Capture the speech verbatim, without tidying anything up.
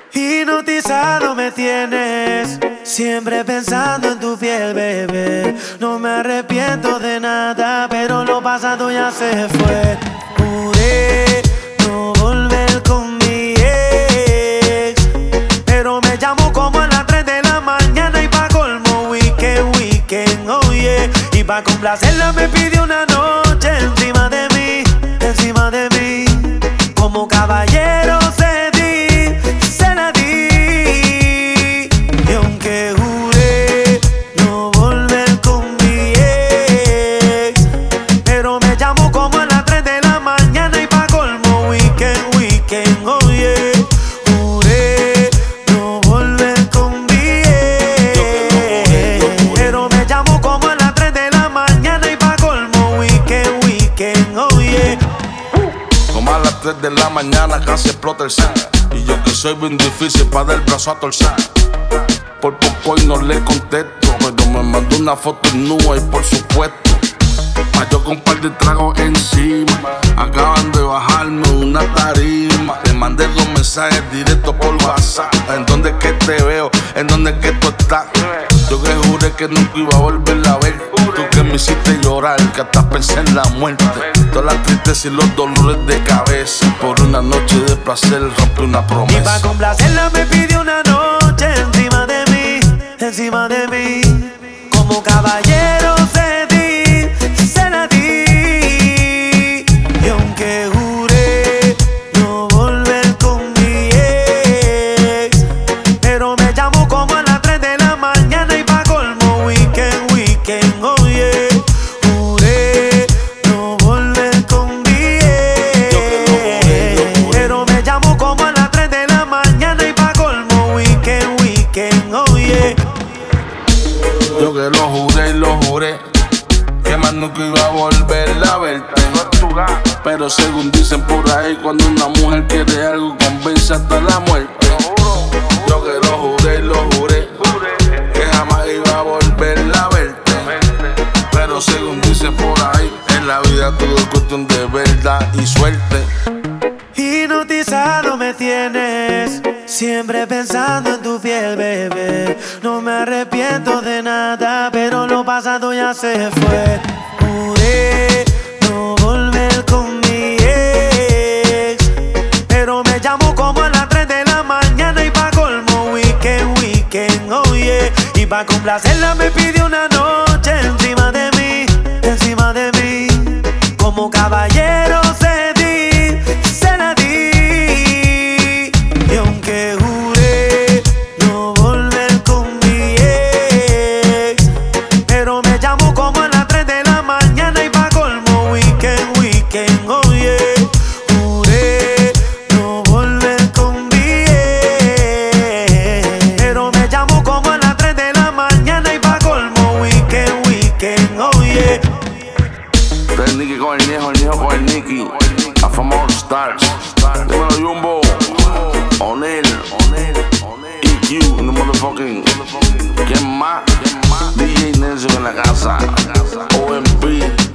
Hipnotizado me tienes, siempre pensando en tu piel, bebé. No me arrepiento de nada, pero lo pasado ya se fue. Juré no volver con mi ex, pero me llamó como a las tres de la mañana y pa' colmo weekend, weekend, oh yeah. Y pa' complacerla me pidió una noche encima de mí, encima de mí. Como caballero se di, se la di. Y aunque juré no volver con mi ex, pero me llamó como a las tres de la mañana y pa' colmo weekend, weekend, oh yeah. Juré no volver con mi ex, pero me llamó como a las tres de la mañana y pa' colmo weekend, weekend, oh yeah. Como a las tres de la mañana casi explota el set. Y yo que soy bien difícil pa' dar el brazo a torcer. Por poco y no le contesto, pero me mandó una foto nua y por supuesto pa' yo con un par de tragos encima. Acaban de bajarme una tarima. Le mandé dos mensajes directos por WhatsApp. ¿En dónde es que te veo? ¿En dónde es que tú estás? Yo que juré que nunca iba a volverla a ver. Tú que me hiciste llorar, que hasta pensé en la muerte. Todas las tristezas y los dolores de cabeza. Por una noche de placer rompí una promesa. Y pa' complacerla me pidió una noche encima de mí, encima de mí. Como caballero se di, se la di. Y aunque juré no volver con mi ex, pero me llamó como a las tres de la mañana y pa' colmo weekend, weekend, oh yeah. Juré no volver con mi ex, pero me llamó como a las tres de la mañana y pa' colmo weekend, weekend, oh yeah. Yo que lo juré y lo juré, que más nunca iba a volver a verte. Pero según dicen por ahí, cuando una mujer quiere algo, convence hasta la muerte. Yo que lo juré y lo juré, que jamás iba a volver a verte. Pero según dicen por ahí, en la vida todo es cuestión de verdad y suerte. Hipnotizado me tienes, siempre pensando en tu piel, bebé. No me arrepiento de nada, pero lo pasado ya se fue. Juré no volver con mi ex, pero me llamó como a las tres de la mañana y pa' colmo weekend, weekend, oh yeah. Y pa' complacerla me pidió una noche encima de mí, encima de mí. Como caballero se di, se la di. Y aunque juré no volver con mi ex, pero me llamó como a las tres de la mañana y pa' colmo weekend, weekend, oh yeah. Juré no volver con mi ex, pero me llamó como a las tres de la mañana y pa' colmo weekend, weekend, oh yeah. El Nicky con el Niejo, el Niejo con el Nicky. A Famoso Stars. Dímelo Jumbo, O'Neal, E Q en the motherfucking. ¿Quién más? D J Nelson en la casa. O M P.